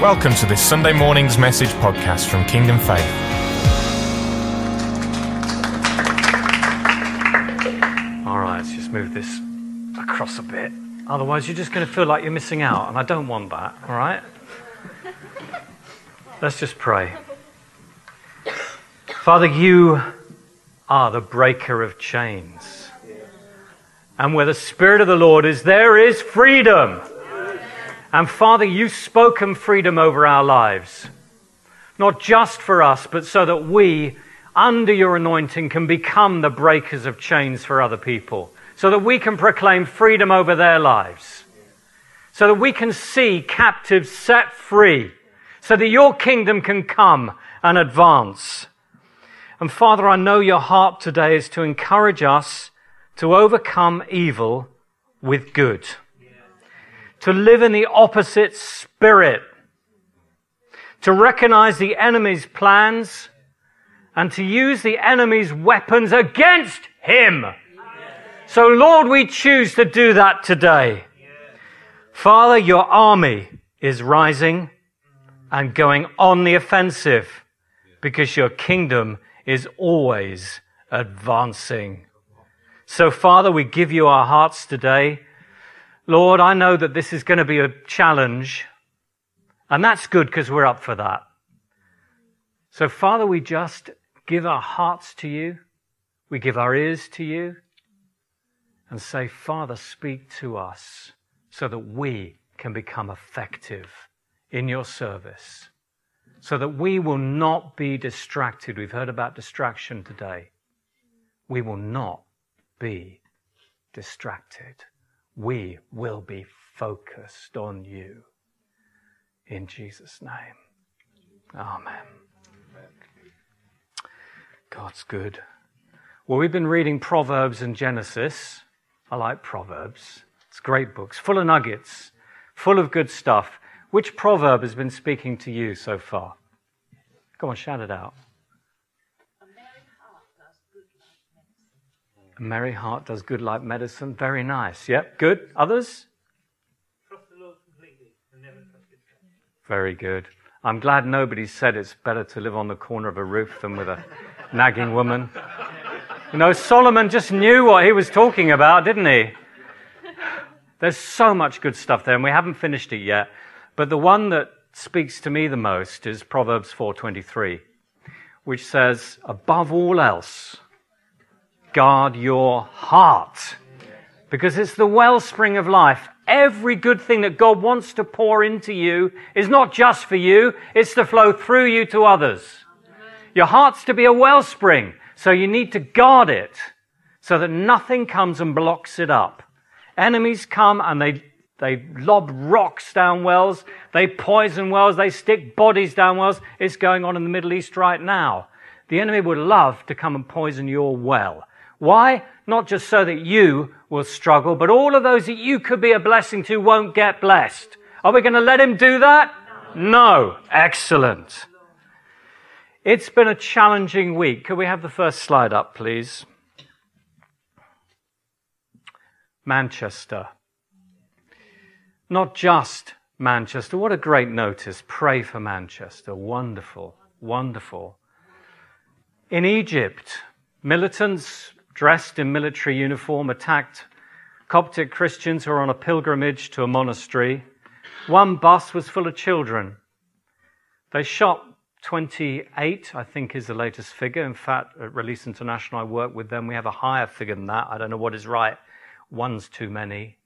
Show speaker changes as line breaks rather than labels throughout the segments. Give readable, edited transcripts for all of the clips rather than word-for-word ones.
Welcome to this Sunday morning's message podcast from Kingdom Faith.
All right, let's just move this across a bit. Otherwise, you're just going to feel like you're missing out, and I don't want that, all right? Let's just pray. Father, you are the breaker of chains. And where the Spirit of the Lord is, there is freedom. And Father, you've spoken freedom over our lives. Not just for us, but so that we, under your anointing, can become the breakers of chains for other people. So that we can proclaim freedom over their lives. So that we can see captives set free. So that your kingdom can come and advance. And Father, I know your heart today is to encourage us to overcome evil with good. To live in the opposite spirit. To recognize the enemy's plans and to use the enemy's weapons against him. So Lord, we choose to do that today. Father, your army is rising and going on the offensive because your kingdom is always advancing. So Father, we give you our hearts today. Lord, I know that this is going to be a challenge, and that's good because we're up for that. So Father, we just give our hearts to you. We give our ears to you and say, Father, speak to us so that we can become effective in your service, so that we will not be distracted. We've heard about distraction today. We will not be distracted. We will be focused on you. In Jesus' name. Amen. God's good. Well, we've been reading Proverbs and Genesis. I like Proverbs. It's great books, full of nuggets, full of good stuff. Which proverb has been speaking to you so far? Go on, shout it out. A merry heart does good like medicine. Very nice. Yep, good. Others?
Trust the Lord completely and never trust his friends.
Very good. I'm glad nobody said it's better to live on the corner of a roof than with a nagging woman. You know, Solomon just knew what he was talking about, didn't he? There's so much good stuff there, and we haven't finished it yet. But the one that speaks to me the most is Proverbs 4:23, which says, above all else, guard your heart, because it's the wellspring of life. Every good thing that God wants to pour into you is not just for you, it's to flow through you to others. Your heart's to be a wellspring, so you need to guard it so that nothing comes and blocks it up. Enemies come and they lob rocks down wells, they poison wells, they stick bodies down wells. It's going on in the Middle East right now. The enemy would love to come and poison your well. Why? Not just so that you will struggle, but all of those that you could be a blessing to won't get blessed. Are we going to let him do that? No. Excellent. It's been a challenging week. Could we have the first slide up, please? Manchester. Not just Manchester. What a great notice. Pray for Manchester. Wonderful. Wonderful. In Egypt, militants dressed in military uniform attacked Coptic Christians who were on a pilgrimage to a monastery. One bus was full of children. They shot 28, I think is the latest figure. In fact, at Release International, I work with them. We have a higher figure than that. I don't know what is right. One's too many.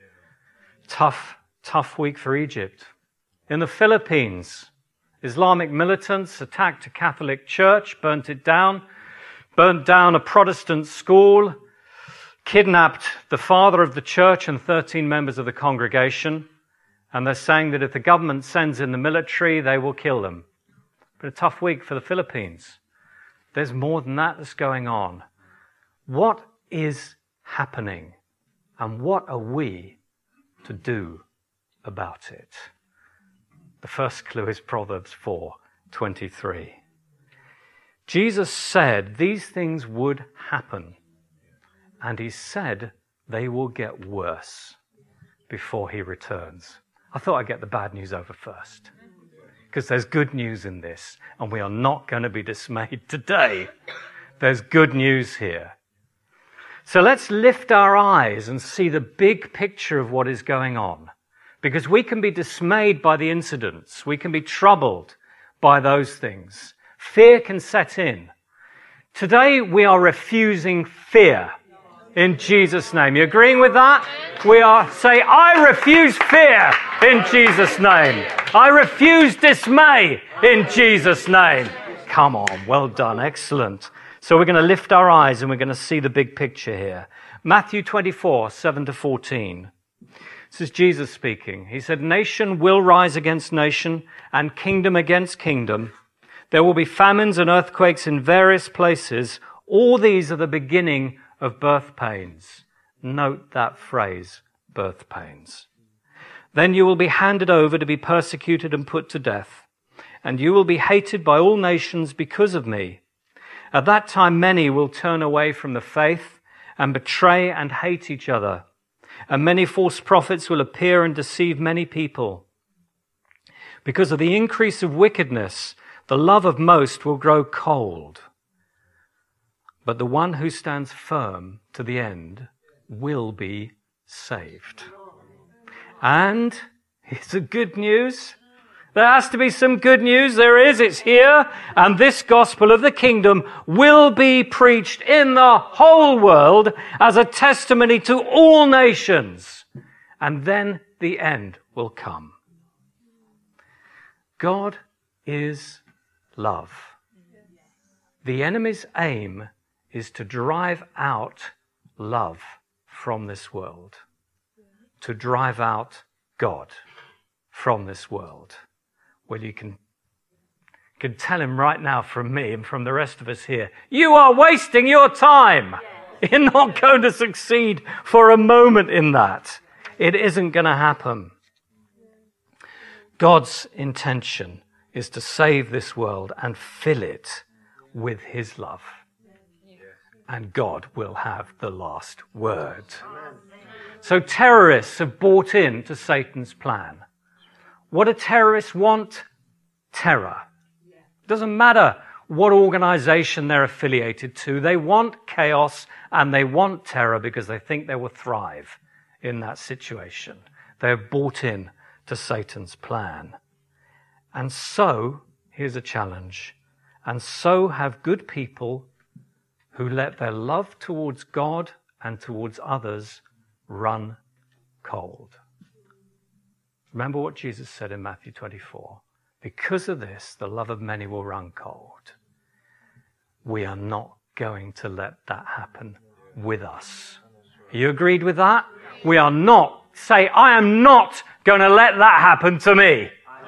Tough week for Egypt. In the Philippines, Islamic militants attacked a Catholic church, burnt down a Protestant school, kidnapped the father of the church and 13 members of the congregation, and they're saying that if the government sends in the military, they will kill them. But a tough week for the Philippines. There's more than that that's going on. What is happening, and what are we to do about it? The first clue is Proverbs 4:23. Jesus said these things would happen, and he said they will get worse before he returns. I thought I'd get the bad news over first. because there's good news in this, and we are not going to be dismayed today. There's good news here. So let's lift our eyes and see the big picture of what is going on, because we can be dismayed by the incidents. We can be troubled by those things. Fear can set in. Today we are refusing fear in Jesus' name. You agreeing with that? Say, I refuse fear in Jesus' name. I refuse dismay in Jesus' name. Come on, well done, excellent. So we're going to lift our eyes and we're going to see the big picture here. Matthew 24, 7-14. This is Jesus speaking. He said, nation will rise against nation and kingdom against kingdom. There will be famines and earthquakes in various places. All these are the beginning of birth pains. Note that phrase, birth pains. Then you will be handed over to be persecuted and put to death, and you will be hated by all nations because of me. At that time many will turn away from the faith and betray and hate each other, and many false prophets will appear and deceive many people. Because of the increase of wickedness, the love of most will grow cold. But the one who stands firm to the end will be saved. And here's the good news. There has to be some good news. There is. It's here. And this gospel of the kingdom will be preached in the whole world as a testimony to all nations. And then the end will come. God is love. The enemy's aim is to drive out love from this world, to drive out God from this world. Well, you can tell him right now from me and from the rest of us here, you are wasting your time. You're not going to succeed for a moment in that. It isn't going to happen. God's intention is to save this world and fill it with his love. And God will have the last word. So terrorists have bought into Satan's plan. What do terrorists want? Terror. It doesn't matter what organization they're affiliated to. They want chaos and they want terror because they think they will thrive in that situation. They have bought in to Satan's plan. And so, here's a challenge, and so have good people who let their love towards God and towards others run cold. Remember what Jesus said in Matthew 24. Because of this, the love of many will run cold. We are not going to let that happen with us. Are you agreed with that? We are not. Say, I am not going to let that happen to me.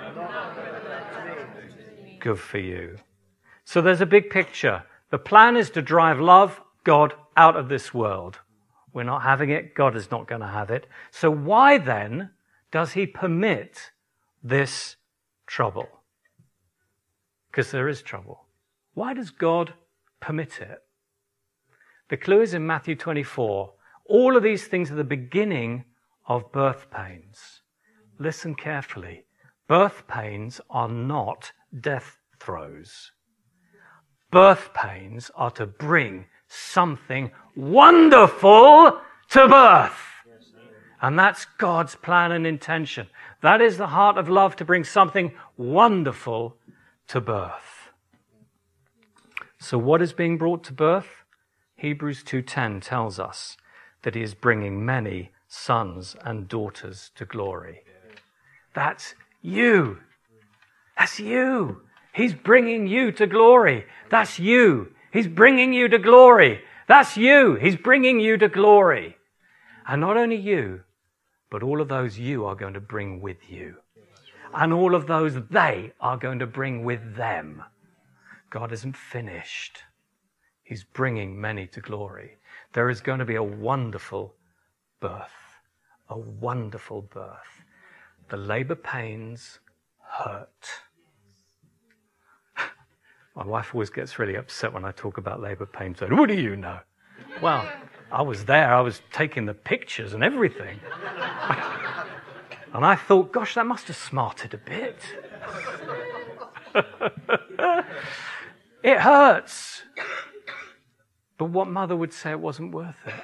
Good for you. So there's a big picture. The plan is to drive love, God, out of this world. We're not having it. God is not going to have it. So why then does he permit this trouble? Because there is trouble. Why does God permit it? The clue is in Matthew 24. All of these things are the beginning of birth pains. Listen carefully. Birth pains are not death throes. Birth pains are to bring something wonderful to birth. And that's God's plan and intention. That is the heart of love, to bring something wonderful to birth. So what is being brought to birth? Hebrews 2:10 tells us that he is bringing many sons and daughters to glory. That's you. That's you. He's bringing you to glory. That's you. He's bringing you to glory. That's you. He's bringing you to glory. And not only you, but all of those you are going to bring with you. And all of those they are going to bring with them. God isn't finished. He's bringing many to glory. There is going to be a wonderful birth. A wonderful birth. The labor pains hurt. My wife always gets really upset when I talk about labor pains. What do you know? Well, I was there. I was taking the pictures and everything. And I thought, gosh, that must have smarted a bit. It hurts. But what mother would say it wasn't worth it?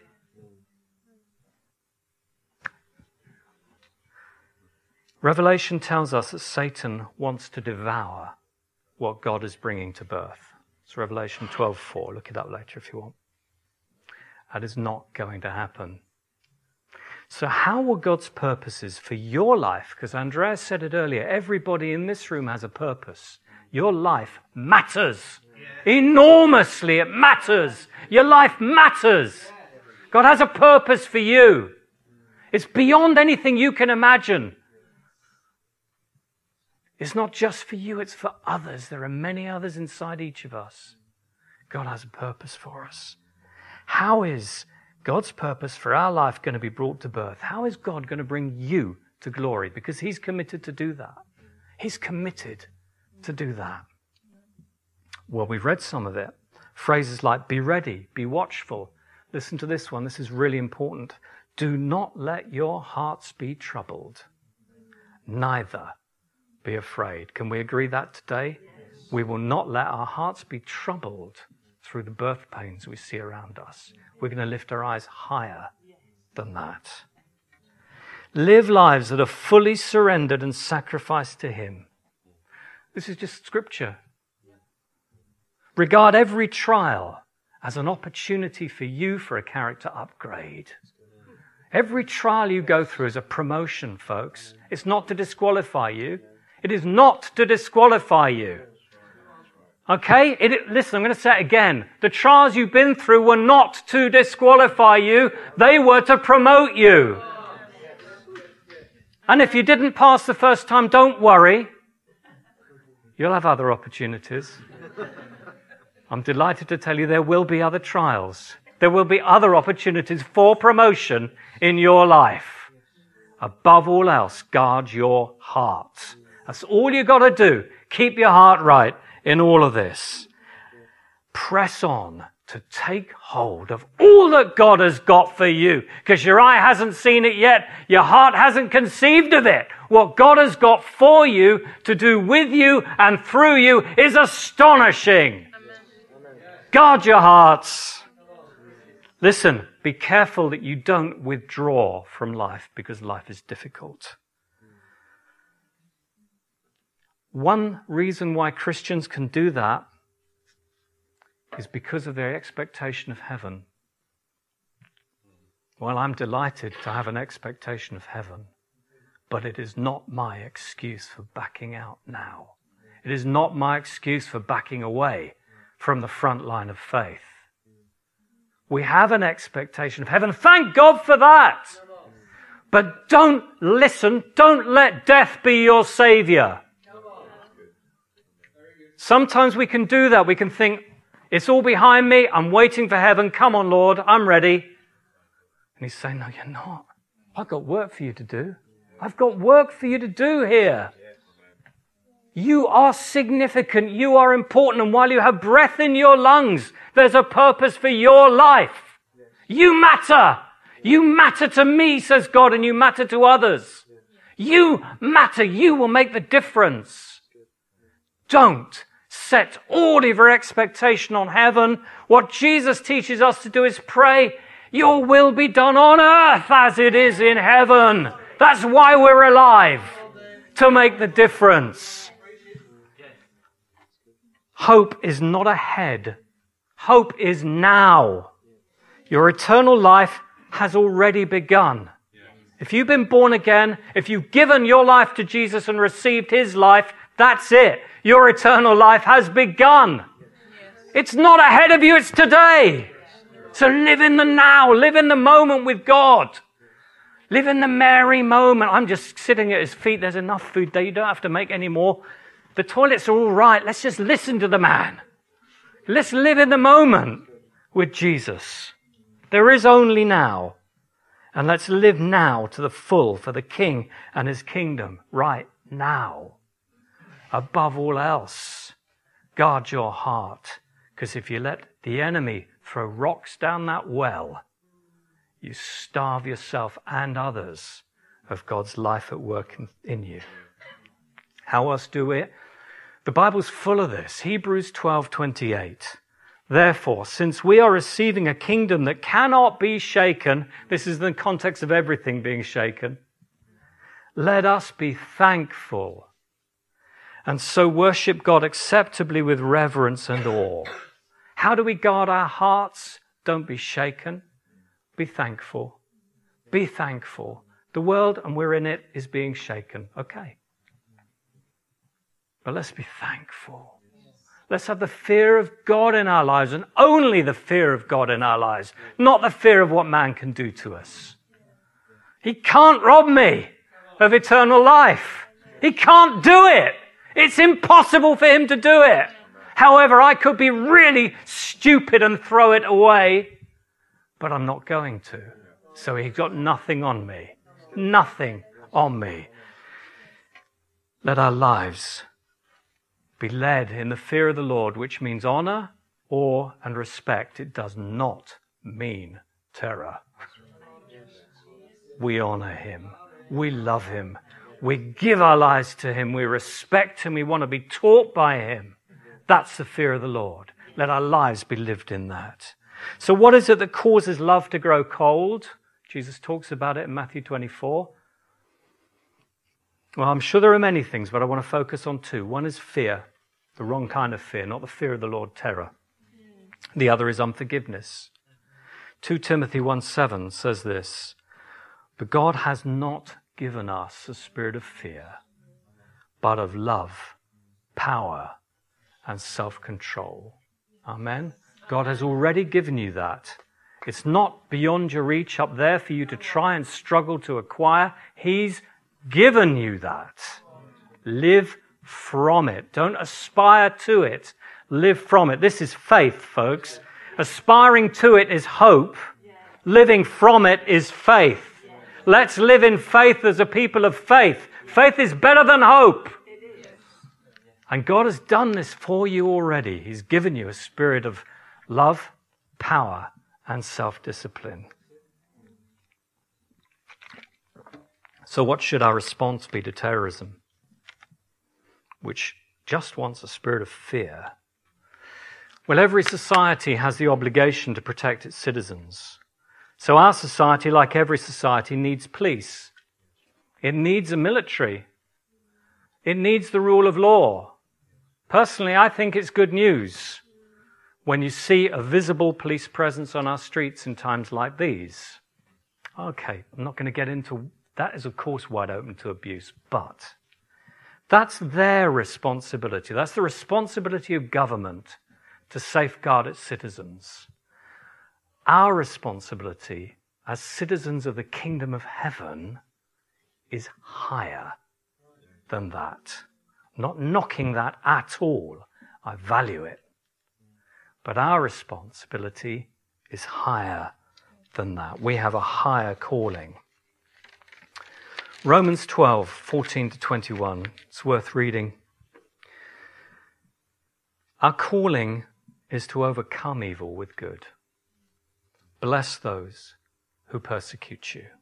Revelation tells us that Satan wants to devour what God is bringing to birth. It's Revelation 12:4. Look it up later if you want. That is not going to happen. So how will God's purposes for your life, because Andreas said it earlier, everybody in this room has a purpose. Your life matters. Enormously, it matters. Your life matters. God has a purpose for you. It's beyond anything you can imagine. It's not just for you, it's for others. There are many others inside each of us. God has a purpose for us. How is God's purpose for our life going to be brought to birth? How is God going to bring you to glory? Because He's committed to do that. He's committed to do that. Well, we've read some of it. Phrases like be ready, be watchful. Listen to this one. This is really important. Do not let your hearts be troubled. Neither be afraid. Can we agree that today? Yes. We will not let our hearts be troubled through the birth pains we see around us. We're going to lift our eyes higher than that. Live lives that are fully surrendered and sacrificed to Him. This is just scripture. Regard every trial as an opportunity for you for a character upgrade. Every trial you go through is a promotion, folks. It's not to disqualify you. It is not to disqualify you. Okay? Listen, I'm going to say it again. The trials you've been through were not to disqualify you. They were to promote you. And if you didn't pass the first time, don't worry. You'll have other opportunities. I'm delighted to tell you there will be other trials. There will be other opportunities for promotion in your life. Above all else, guard your heart. That's all you got to do. Keep your heart right in all of this. Press on to take hold of all that God has got for you. Because your eye hasn't seen it yet. Your heart hasn't conceived of it. What God has got for you to do with you and through you is astonishing. Guard your hearts. Listen, be careful that you don't withdraw from life because life is difficult. One reason why Christians can do that is because of their expectation of heaven. Well, I'm delighted to have an expectation of heaven, but it is not my excuse for backing out now. It is not my excuse for backing away from the front line of faith. We have an expectation of heaven. Thank God for that. But don't let death be your savior. Sometimes we can do that. We can think, it's all behind me. I'm waiting for heaven. Come on, Lord. I'm ready. And He's saying, no, you're not. I've got work for you to do. I've got work for you to do here. You are significant. You are important. And while you have breath in your lungs, there's a purpose for your life. You matter. You matter to me, says God, and you matter to others. You matter. You will make the difference. Don't set all of your expectation on heaven. What Jesus teaches us to do is pray, your will be done on earth as it is in heaven. That's why we're alive, to make the difference. Hope is not ahead. Hope is now. Your eternal life has already begun. If you've been born again, if you've given your life to Jesus and received His life, that's it. Your eternal life has begun. It's not ahead of you, it's today. So live in the now, live in the moment with God. Live in the Mary moment. I'm just sitting at His feet. There's enough food there. You don't have to make any more. The toilets are all right. Let's just listen to the man. Let's live in the moment with Jesus. There is only now. And let's live now to the full for the King and His kingdom right now. Above all else, guard your heart. Because if you let the enemy throw rocks down that well, you starve yourself and others of God's life at work in you. How else do we? The Bible's full of this. Hebrews 12:28. Therefore, since we are receiving a kingdom that cannot be shaken, this is the context of everything being shaken, let us be thankful and so worship God acceptably with reverence and awe. How do we guard our hearts? Don't be shaken. Be thankful. Be thankful. The world, and we're in it, is being shaken. Okay. But let's be thankful. Let's have the fear of God in our lives, and only the fear of God in our lives, not the fear of what man can do to us. He can't rob me of eternal life. He can't do it. It's impossible for him to do it. However, I could be really stupid and throw it away, but I'm not going to. So he's got nothing on me. Nothing on me. Let our lives be led in the fear of the Lord, which means honor, awe, and respect. It does not mean terror. We honor him. We love him. We give our lives to him. We respect him. We want to be taught by him. That's the fear of the Lord. Let our lives be lived in that. So what is it that causes love to grow cold? Jesus talks about it in Matthew 24. Well, I'm sure there are many things, but I want to focus on two. One is fear, the wrong kind of fear, not the fear of the Lord, terror. The other is unforgiveness. 2 Timothy 1:7 says this, but God has not given us a spirit of fear, but of love, power, and self-control. Amen? God has already given you that. It's not beyond your reach up there for you to try and struggle to acquire. He's given you that. Live from it. Don't aspire to it. Live from it. This is faith, folks. Aspiring to it is hope. Living from it is faith. Let's live in faith as a people of faith. Faith is better than hope. And God has done this for you already. He's given you a spirit of love, power, and self-discipline. So what should our response be to terrorism, which just wants a spirit of fear? Well, every society has the obligation to protect its citizens. So our society, like every society, needs police. It needs a military. It needs the rule of law. Personally, I think it's good news when you see a visible police presence on our streets in times like these. Okay, I'm not going to get into that. Is of course wide open to abuse, but that's their responsibility. That's the responsibility of government to safeguard its citizens. Our responsibility as citizens of the kingdom of heaven is higher than that. Not knocking that at all. I value it. But our responsibility is higher than that. We have a higher calling. Romans 12:14-21. It's worth reading. Our calling is to overcome evil with good. Bless those who persecute you.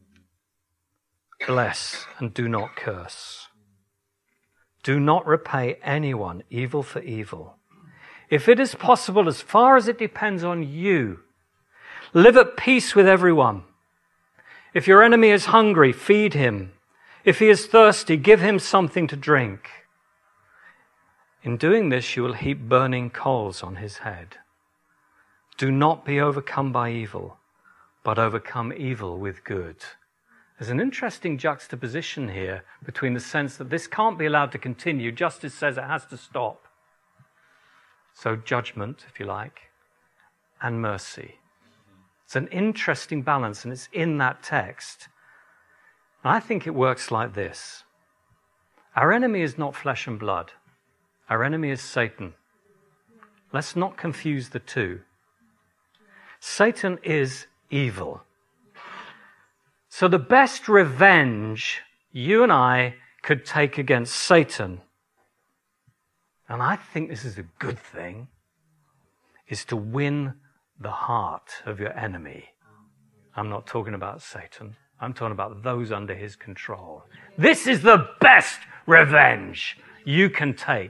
Bless and do not curse. Do not repay anyone evil for evil. If it is possible, as far as it depends on you, live at peace with everyone. If your enemy is hungry, feed him. If he is thirsty, give him something to drink. In doing this, you will heap burning coals on his head. Do not be overcome by evil, but overcome evil with good. There's an interesting juxtaposition here between the sense that this can't be allowed to continue. Justice says it has to stop. So judgment, if you like, and mercy. It's an interesting balance, and it's in that text. And I think it works like this. Our enemy is not flesh and blood. Our enemy is Satan. Let's not confuse the two. Satan is evil. So the best revenge you and I could take against Satan, and I think this is a good thing, is to win the heart of your enemy. I'm not talking about Satan. I'm talking about those under his control. This is the best revenge you can take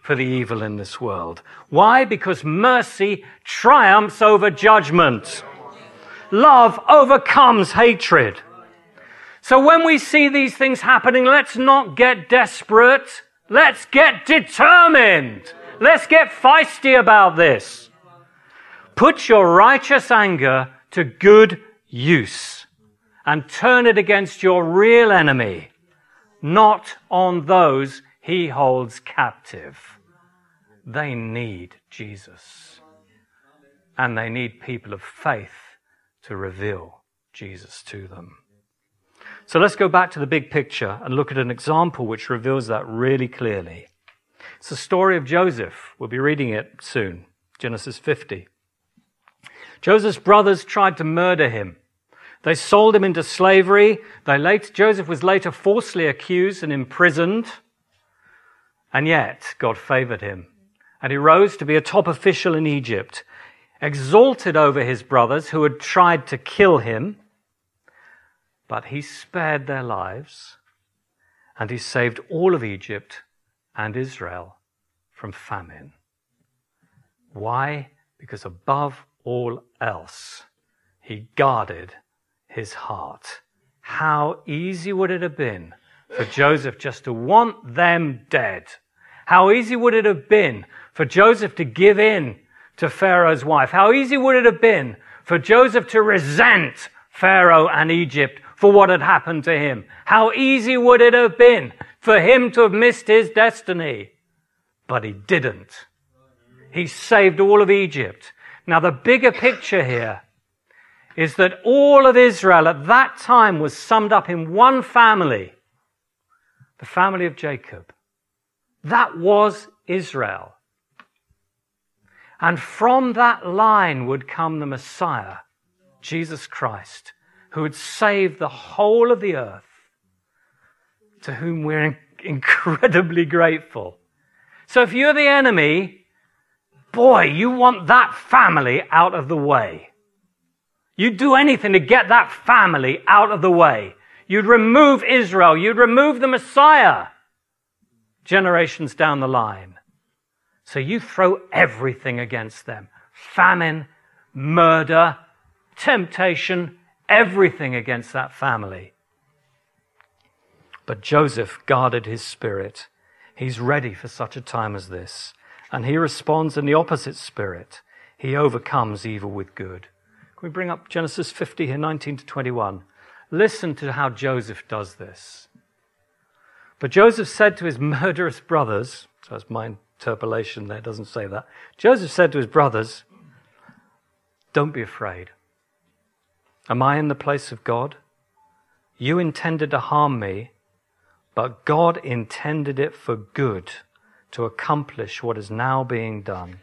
for the evil in this world. Why? Because mercy triumphs over judgment. Love overcomes hatred. So when we see these things happening, let's not get desperate. Let's get determined. Let's get feisty about this. Put your righteous anger to good use and turn it against your real enemy, not on those he holds captive. They need Jesus. And they need people of faith to reveal Jesus to them. So let's go back to the big picture and look at an example which reveals that really clearly. It's the story of Joseph. We'll be reading it soon, Genesis 50. Joseph's brothers tried to murder him. They sold him into slavery. Joseph was later falsely accused and imprisoned. And yet, God favored him. And he rose to be a top official in Egypt, exalted over his brothers who had tried to kill him. But he spared their lives, and he saved all of Egypt and Israel from famine. Why? Because above all else, he guarded his heart. How easy would it have been for Joseph just to want them dead? How easy would it have been for Joseph to give in to Pharaoh's wife? How easy would it have been for Joseph to resent Pharaoh and Egypt for what had happened to him? How easy would it have been for him to have missed his destiny? But he didn't. He saved all of Egypt. Now the bigger picture here is that all of Israel at that time was summed up in one family, the family of Jacob. That was Israel. And from that line would come the Messiah, Jesus Christ, who would save the whole of the earth, to whom we're incredibly grateful. So if you're the enemy, boy, you want that family out of the way. You'd do anything to get that family out of the way. You'd remove Israel. You'd remove the Messiah generations down the line. So you throw everything against them. Famine, murder, temptation, everything against that family. But Joseph guarded his spirit. He's ready for such a time as this. And he responds in the opposite spirit. He overcomes evil with good. Can we bring up Genesis 50 here, 19 to 21? Listen to how Joseph does this. But Joseph said to his murderous brothers, so that's my interpolation there, it doesn't say that. Joseph said to his brothers, don't be afraid. Am I in the place of God? You intended to harm me, but God intended it for good, to accomplish what is now being done,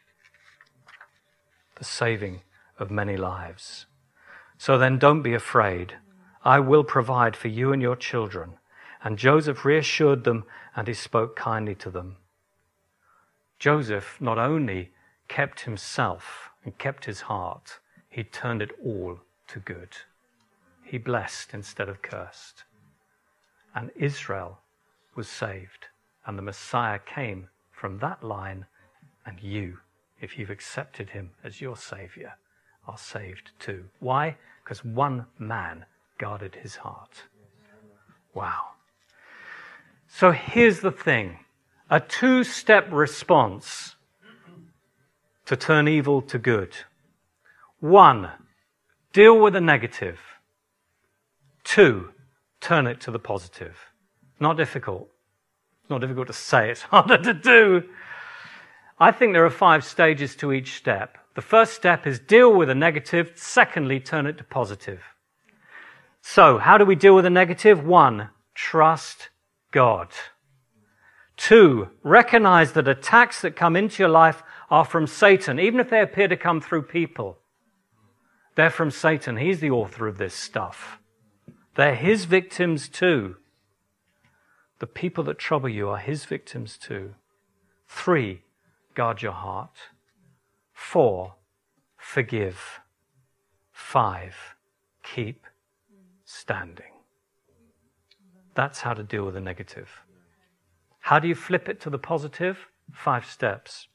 the saving of many lives. So then don't be afraid. I will provide for you and your children. And Joseph reassured them, and he spoke kindly to them. Joseph not only kept himself and kept his heart, he turned it all to good. He blessed instead of cursed. And Israel was saved. And the Messiah came from that line, and you, if you've accepted him as your Savior, are saved too. Why? Because one man guarded his heart. Wow. So here's the thing. A two-step response to turn evil to good. One, deal with the negative. Two, turn it to the positive. Not difficult. It's not difficult to say, it's harder to do. I think there are 5 stages to each step. The first step is deal with the negative. Secondly, turn it to positive. So, how do we deal with the negative? 1, trust God. 2, recognize that attacks that come into your life are from Satan, even if they appear to come through people. They're from Satan. He's the author of this stuff. They're his victims too. The people that trouble you are his victims too. 3, guard your heart. 4, forgive. 5, keep standing. That's how to deal with the negative. How do you flip it to the positive? 5 steps.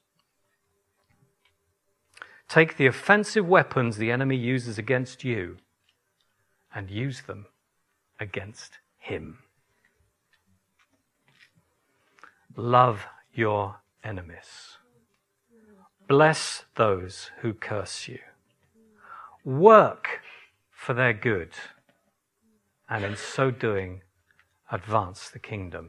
Take the offensive weapons the enemy uses against you and use them against him. Love your enemies. Bless those who curse you. Work for their good, and in so doing, advance the kingdom.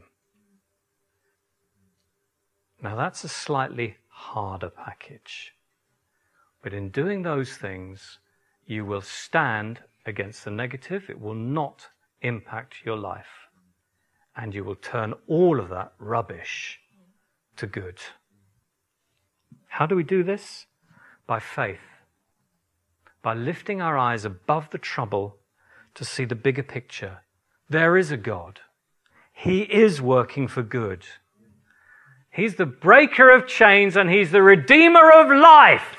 Now that's a slightly harder package. But in doing those things, you will stand against the negative. It will not impact your life. And you will turn all of that rubbish to good. How do we do this? By faith. By lifting our eyes above the trouble to see the bigger picture. There is a God. He is working for good. He's the breaker of chains and he's the redeemer of life.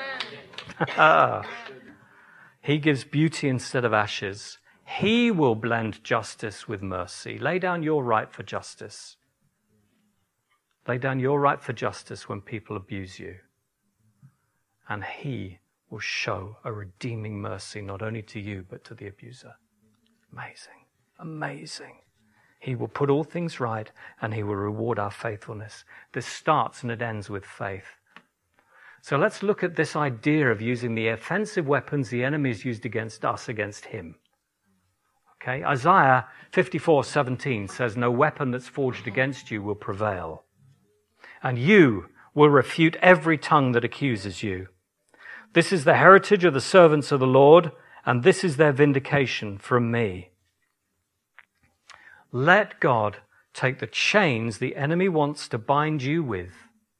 He gives beauty instead of ashes. He will blend justice with mercy. Lay down your right for justice. Lay down your right for justice when people abuse you. And he will show a redeeming mercy not only to you but to the abuser. Amazing. Amazing. He will put all things right and he will reward our faithfulness. This starts and it ends with faith. So let's look at this idea of using the offensive weapons the enemy has used against us, against him. Okay, Isaiah 54:17 says, "No weapon that's forged against you will prevail, and you will refute every tongue that accuses you. This is the heritage of the servants of the Lord, and this is their vindication from me." Let God take the chains the enemy wants to bind you with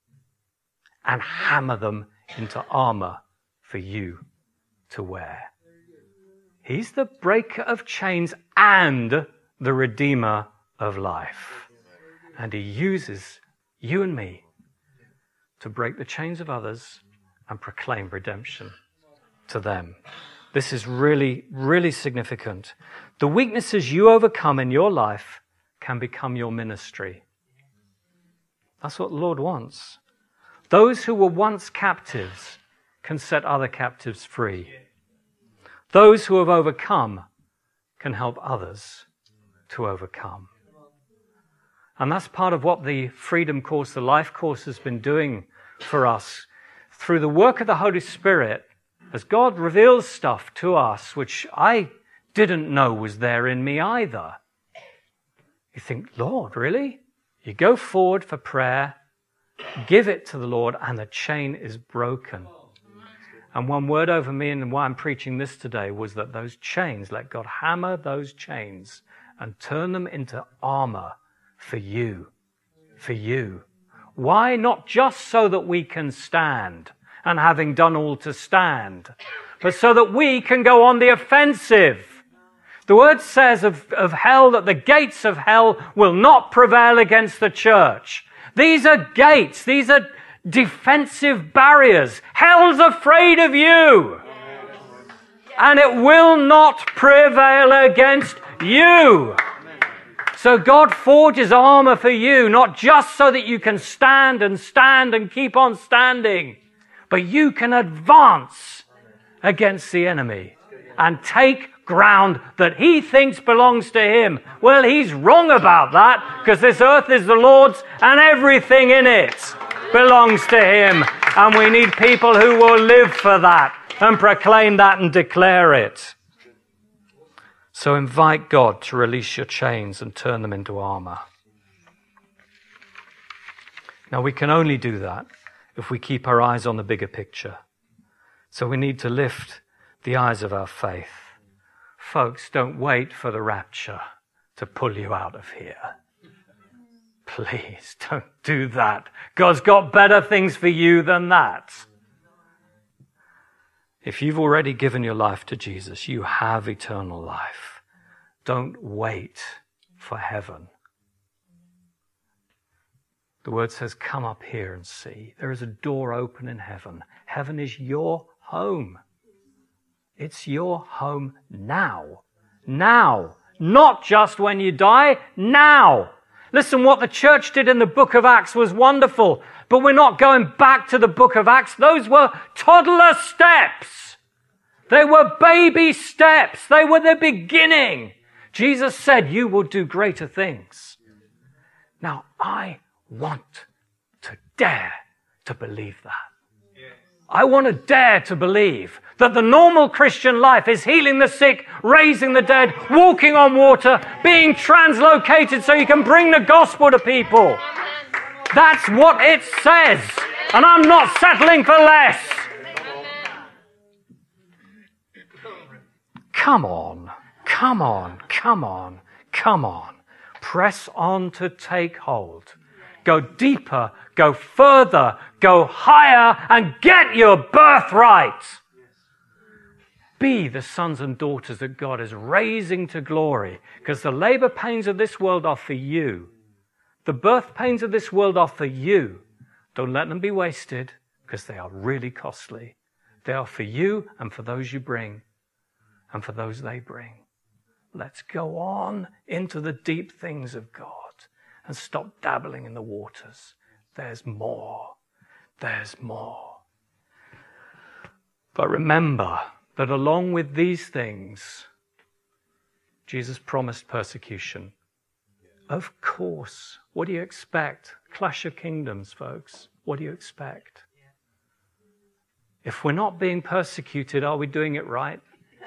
and hammer them into armor for you to wear. He's the breaker of chains and the redeemer of life. And he uses you and me to break the chains of others and proclaim redemption to them. This is really, really significant. The weaknesses you overcome in your life can become your ministry. That's what the Lord wants. Those who were once captives can set other captives free. Those who have overcome can help others to overcome. And that's part of what the Freedom Course, the Life Course, has been doing for us. Through the work of the Holy Spirit, as God reveals stuff to us which I didn't know was there in me either. You think, Lord, really? You go forward for prayer, give it to the Lord, and the chain is broken. And one word over me, and why I'm preaching this today, was that those chains, let God hammer those chains and turn them into armor for you. For you. Why? Not just so that we can stand, and having done all to stand, but so that we can go on the offensive. The word says of hell that the gates of hell will not prevail against the church. These are gates. These are defensive barriers. Hell's afraid of you. And it will not prevail against you. So God forges armor for you, not just so that you can stand and keep on standing, but you can advance against the enemy and take ground that he thinks belongs to him. Well, he's wrong about that, because this earth is the Lord's and everything in it belongs to him. And we need people who will live for that and proclaim that and declare it. So invite God to release your chains and turn them into armor. Now, we can only do that if we keep our eyes on the bigger picture. So we need to lift the eyes of our faith. Folks, don't wait for the rapture to pull you out of here. Please don't do that. God's got better things for you than that. If you've already given your life to Jesus, you have eternal life. Don't wait for heaven. The word says, come up here and see. There is a door open in heaven. Heaven is your home. It's your home now. Now. Not just when you die. Now. Listen, what the church did in the book of Acts was wonderful, but we're not going back to the book of Acts. Those were toddler steps. They were baby steps. They were the beginning. Jesus said, you will do greater things. Now, I want to dare to believe that. I want to dare to believe that the normal Christian life is healing the sick, raising the dead, walking on water, being translocated so you can bring the gospel to people. That's what it says. And I'm not settling for less. Come on, come on, come on, come on. Press on to take hold. Go deeper, go further, go higher, and get your birthright. Be the sons and daughters that God is raising to glory, because the labor pains of this world are for you. The birth pains of this world are for you. Don't let them be wasted, because they are really costly. They are for you and for those you bring, and for those they bring. Let's go on into the deep things of God and stop dabbling in the waters. There's more. There's more. But remember that along with these things, Jesus promised persecution. Of course. What do you expect? Clash of kingdoms, folks. What do you expect? If we're not being persecuted, are we doing it right?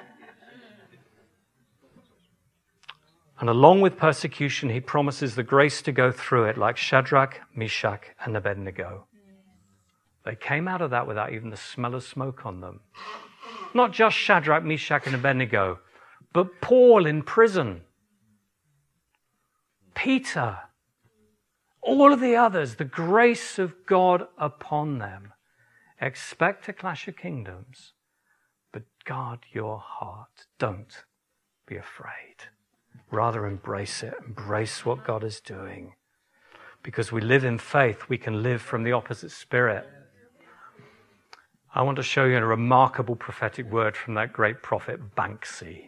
And along with persecution, he promises the grace to go through it, like Shadrach, Meshach, and Abednego. They came out of that without even the smell of smoke on them. Not just Shadrach, Meshach, and Abednego, but Paul in prison, Peter, all of the others, the grace of God upon them. Expect a clash of kingdoms, but guard your heart. Don't be afraid. Rather embrace it. Embrace what God is doing. Because we live in faith, we can live from the opposite spirit. I want to show you a remarkable prophetic word from that great prophet Banksy.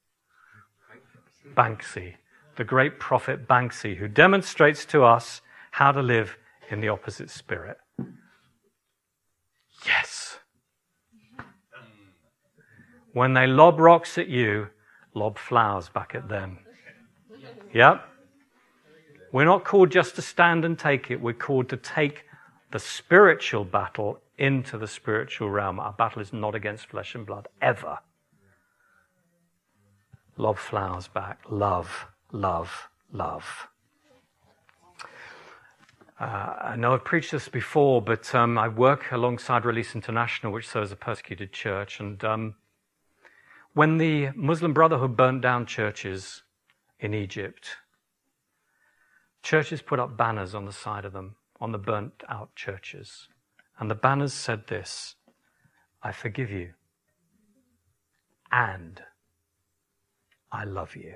Banksy, the great prophet Banksy, who demonstrates to us how to live in the opposite spirit. Yes. When they lob rocks at you, lob flowers back at them. Yep. We're not called just to stand and take it. We're called to take the spiritual battle into the spiritual realm. Our battle is not against flesh and blood, ever. Lob flowers back. Love, love, love. I know I've preached this before, but I work alongside Release International, which serves a persecuted church. And when the Muslim Brotherhood burnt down churches in Egypt, churches put up banners on the side of them, on the burnt out churches. And the banners said this: I forgive you, and I love you.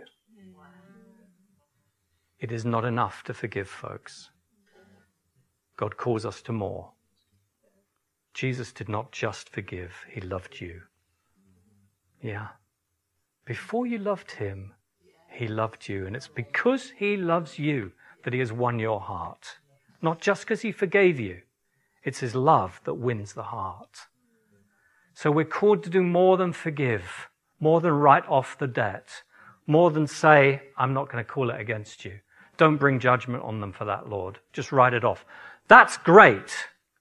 It is not enough to forgive, folks. God calls us to more. Jesus did not just forgive, he loved you. Yeah. Before you loved him, he loved you. And it's because he loves you that he has won your heart. Not just because he forgave you. It's his love that wins the heart. So we're called to do more than forgive, more than write off the debt, more than say, I'm not going to call it against you. Don't bring judgment on them for that, Lord. Just write it off. That's great.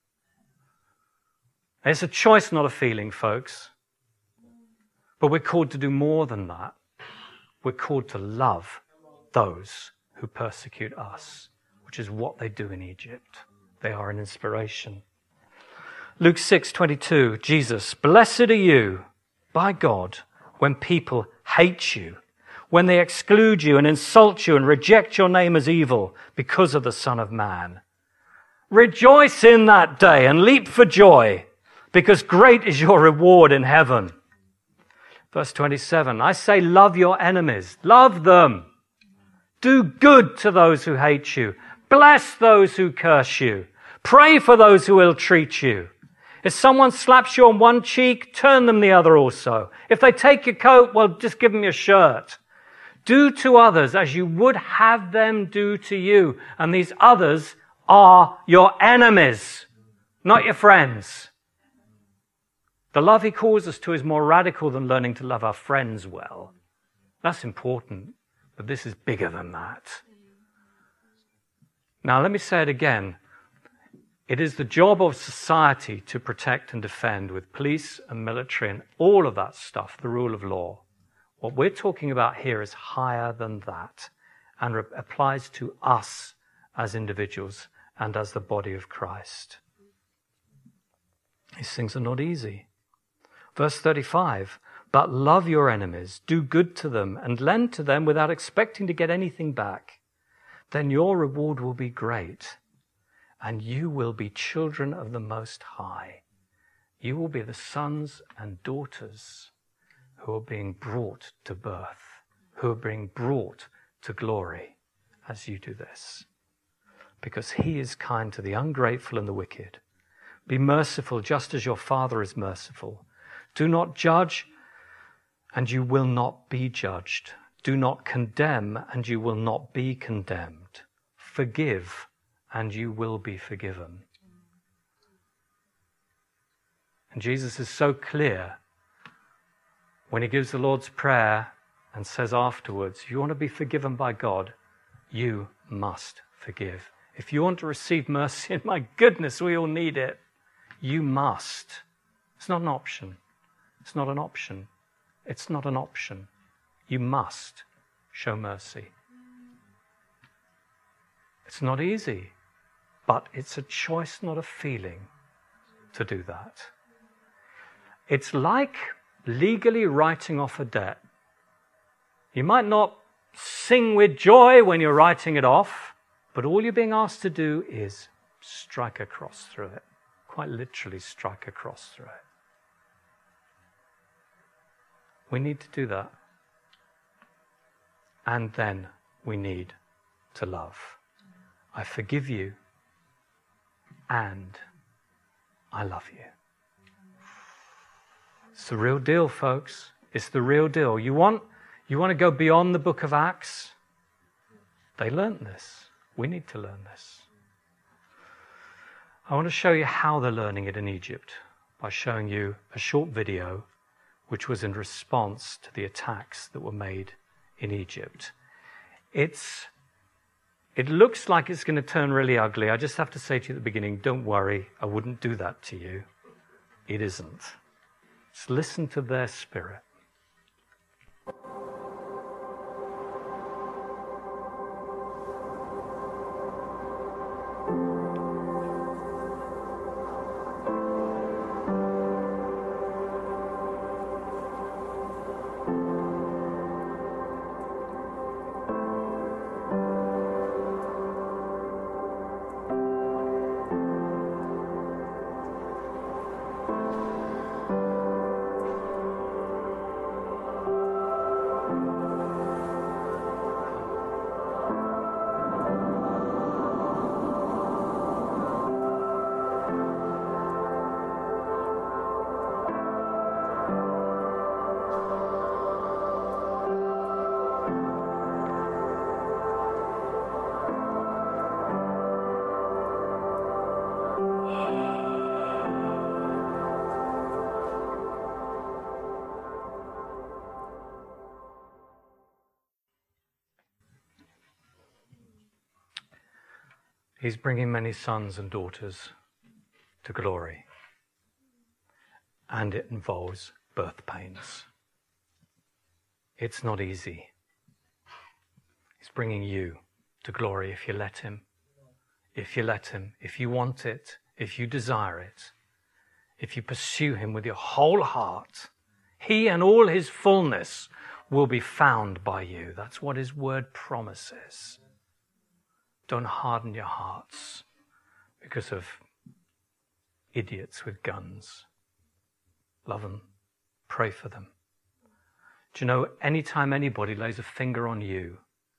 It's a choice, not a feeling, folks. But we're called to do more than that. We're called to love those who persecute us, which is what they do in Egypt. They are an inspiration. Luke 6:22, Jesus, blessed are you by God when people hate you, when they exclude you and insult you and reject your name as evil because of the Son of Man. Rejoice in that day and leap for joy, because great is your reward in heaven. Verse 27, I say love your enemies. Love them. Do good to those who hate you. Bless those who curse you. Pray for those who ill-treat you. If someone slaps you on one cheek, turn them the other also. If they take your coat, well, just give them your shirt. Do to others as you would have them do to you. And these others are your enemies, not your friends. The love he calls us to is more radical than learning to love our friends well. That's important, but this is bigger than that. Now, let me say it again. It is the job of society to protect and defend with police and military and all of that stuff, the rule of law. What we're talking about here is higher than that and applies to us as individuals and as the body of Christ. These things are not easy. Verse 35, but love your enemies, do good to them, and lend to them without expecting to get anything back. Then your reward will be great, and you will be children of the Most High. You will be the sons and daughters who are being brought to birth, who are being brought to glory as you do this. Because he is kind to the ungrateful and the wicked. Be merciful just as your Father is merciful. Do not judge, and you will not be judged. Do not condemn, and you will not be condemned. Forgive, and you will be forgiven. And Jesus is so clear when he gives the Lord's Prayer and says afterwards, if you want to be forgiven by God, you must forgive. If you want to receive mercy, and my goodness, we all need it, you must. It's not an option. It's not an option. It's not an option. You must show mercy. It's not easy, but it's a choice, not a feeling, to do that. It's like legally writing off a debt. You might not sing with joy when you're writing it off, but all you're being asked to do is strike a cross through it. Quite literally strike a cross through it. We need to do that. And then we need to love. I forgive you and I love you. It's the real deal, folks. It's the real deal. You want to go beyond the book of Acts? They learned this. We need to learn this. I want to show you how they're learning it in Egypt by showing you a short video which was in response to the attacks that were made in Egypt. It looks like it's going to turn really ugly. I just have to say to you at the beginning, don't worry, I wouldn't do that to you. It isn't. Just listen to their spirit. He's bringing many sons and daughters to glory. And it involves birth pains. It's not easy. He's bringing you to glory if you let him. If you let him. If you want it. If you desire it. If you pursue him with your whole heart. He and all his fullness will be found by you. That's what his word promises. Don't harden your hearts because of idiots with guns. Love them. Pray for them. Do you know, anytime anybody lays a finger on you,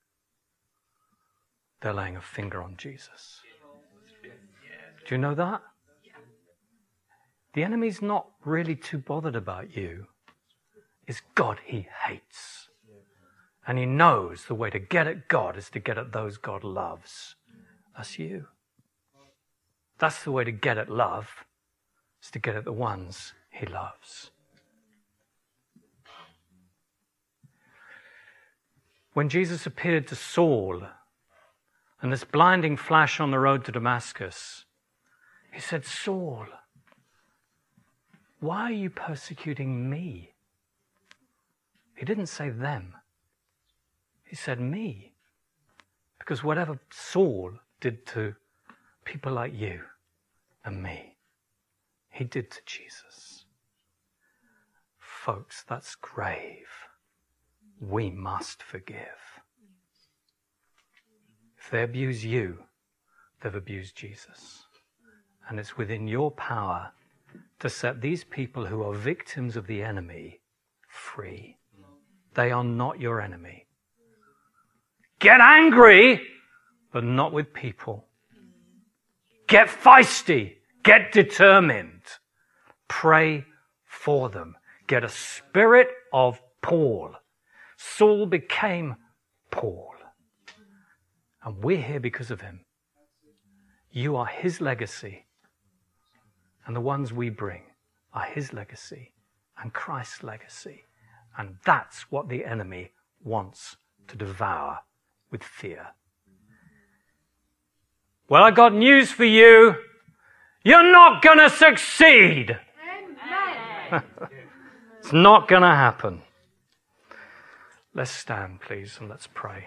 they're laying a finger on Jesus. Do you know that? The enemy's not really too bothered about you. It's God he hates. And he knows the way to get at God is to get at those God loves. That's you. That's the way to get at love, is to get at the ones he loves. When Jesus appeared to Saul and this blinding flash on the road to Damascus, he said, Saul, why are you persecuting me? He didn't say them. He said me. Because whatever Saul did to people like you and me, he did to Jesus. Folks, that's grave. We must forgive. If they abuse you, they've abused Jesus. And it's within your power to set these people who are victims of the enemy free. They are not your enemy. Get angry, but not with people. Get feisty. Get determined. Pray for them. Get a spirit of Paul. Saul became Paul. And we're here because of him. You are his legacy. And the ones we bring are his legacy and Christ's legacy. And that's what the enemy wants to devour with fear. Well, I got news for you. You're not going to succeed. It's not going to happen. Let's stand, please, and let's pray.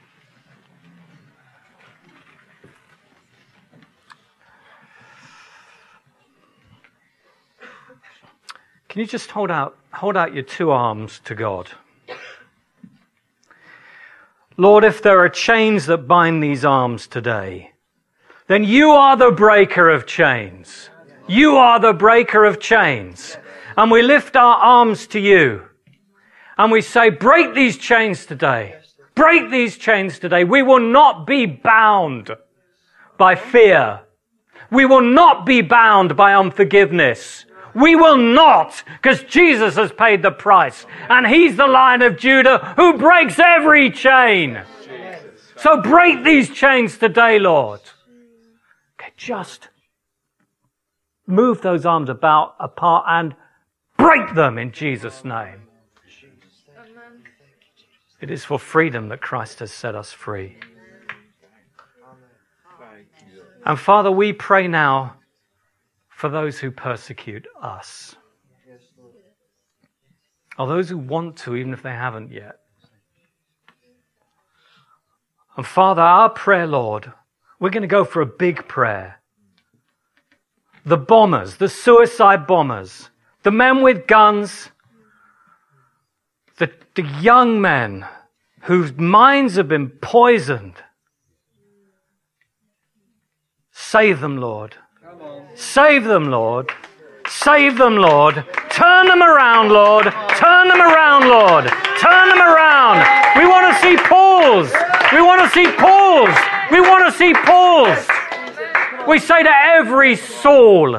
Can you just hold out your two arms to God? Lord, if there are chains that bind these arms today, then you are the breaker of chains. You are the breaker of chains. And we lift our arms to you. And we say, break these chains today. Break these chains today. We will not be bound by fear. We will not be bound by unforgiveness. We will not, because Jesus has paid the price. And he's the Lion of Judah who breaks every chain. So break these chains today, Lord. Okay, just move those arms apart and break them in Jesus' name. It is for freedom that Christ has set us free. And Father, we pray now for those who persecute us. Or those who want to, even if they haven't yet. And Father, our prayer, Lord, we're going to go for a big prayer. The bombers, the suicide bombers, the men with guns, the young men whose minds have been poisoned. Save them, Lord. Save them, Lord. Save them, Lord. Turn them around, Lord. Turn them around, Lord. Turn them around. We want to see Pauls. We want to see Pauls. We want to see Pauls. We say to every Saul,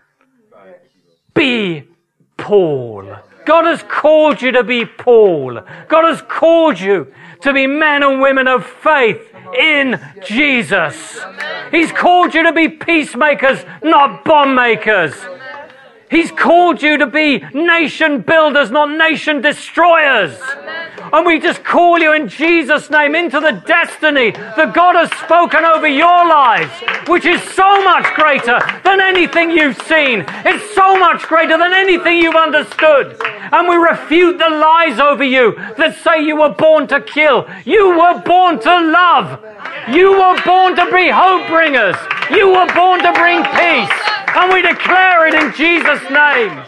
be Paul. God has called you to be Paul. God has called you to be men and women of faith in Jesus. He's called you to be peacemakers, not bomb makers. He's called you to be nation builders, not nation destroyers. And we just call you in Jesus' name into the destiny that God has spoken over your lives, which is so much greater than anything you've seen. It's so much greater than anything you've understood. And we refute the lies over you that say you were born to kill. You were born to love. You were born to be hope bringers. You were born to bring peace. And we declare it in Jesus' name.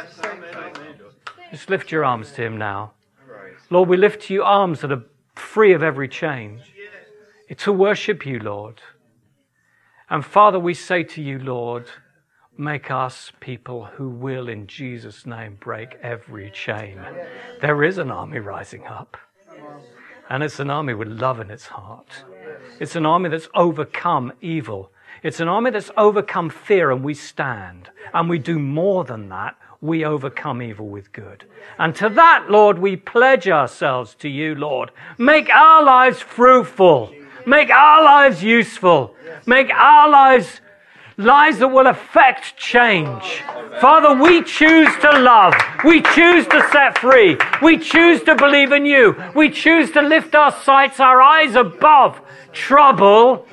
Just lift your arms to him now. Lord, we lift to you arms that are free of every chain. To worship you, Lord. And Father, we say to you, Lord, make us people who will, in Jesus' name, break every chain. There is an army rising up. And it's an army with love in its heart. It's an army that's overcome evil. It's an army that's overcome fear, and we stand. And we do more than that. we overcome evil with good. And to that, Lord, we pledge ourselves to you, Lord. Make our lives fruitful. Make our lives useful. Make our lives that will affect change. Father, we choose to love. We choose to set free. We choose to believe in you. We choose to lift our sights, our eyes above trouble,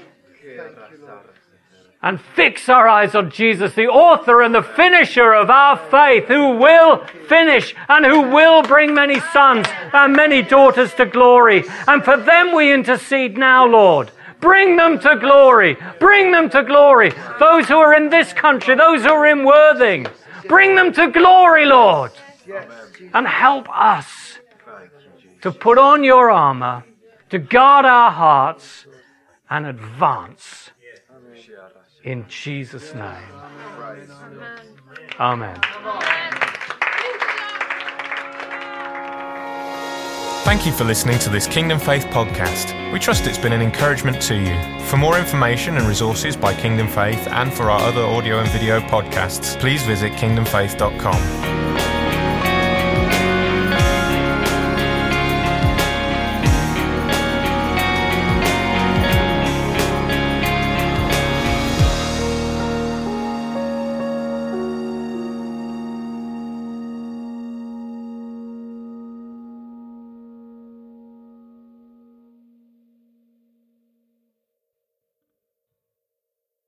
and fix our eyes on Jesus, the author and the finisher of our faith, who will finish and who will bring many sons and many daughters to glory. And for them we intercede now, Lord. Bring them to glory. Bring them to glory. Those who are in this country, those who are in Worthing, bring them to glory, Lord. And help us to put on your armor, to guard our hearts and advance. In Jesus' name. Amen.
Thank you for listening to this Kingdom Faith podcast. We trust it's been an encouragement to you. For more information and resources by Kingdom Faith and for our other audio and video podcasts, please visit kingdomfaith.com.